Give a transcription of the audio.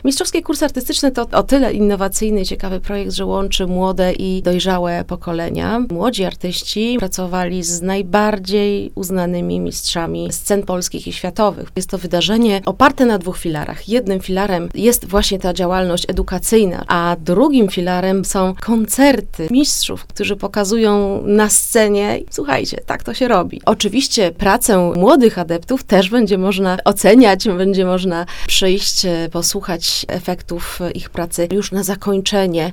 Mistrzowski Kurs Artystyczny to o tyle innowacyjny i ciekawy projekt, że łączy młode i dojrzałe pokolenia. Młodzi artyści pracowali z najbardziej uznanymi mistrzami scen polskich i światowych. Jest to wydarzenie oparte na 2 filarach. Jednym filarem jest właśnie ta działalność edukacyjna, a drugim filarem są koncerty mistrzów, którzy pokazują na scenie, słuchajcie, tak to się robi. Oczywiście pracę młodych adeptów też będzie można oceniać, będzie można przyjść, posłuchać efektów ich pracy już na zakończenie